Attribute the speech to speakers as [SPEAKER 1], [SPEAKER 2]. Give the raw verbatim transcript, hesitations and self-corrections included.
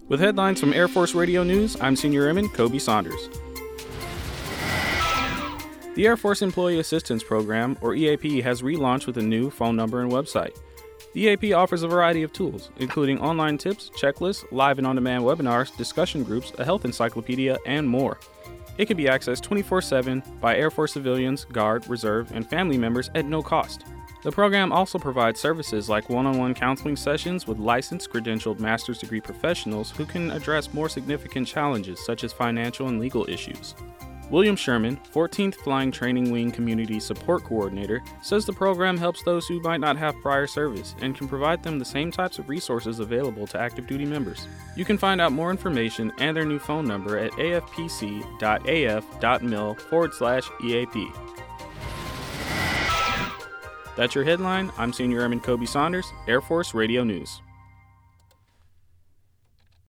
[SPEAKER 1] With headlines from Air Force Radio News, I'm Senior Airman Kobe Saunders. The Air Force Employee Assistance Program, or E A P, has relaunched with a new phone number and website. The E A P offers a variety of tools, including online tips, checklists, live and on-demand webinars, discussion groups, a health encyclopedia, and more. It can be accessed twenty-four seven by Air Force civilians, Guard, Reserve, and family members at no cost. The program also provides services like one-on-one counseling sessions with licensed, credentialed master's degree professionals who can address more significant challenges such as financial and legal issues. William Sherman, fourteenth Flying Training Wing Community Support Coordinator, says the program helps those who might not have prior service and can provide them the same types of resources available to active duty members. You can find out more information and their new phone number at afpc.af.mil forward slash EAP. That's your headline. I'm Senior Airman Kobe Saunders, Air Force Radio News.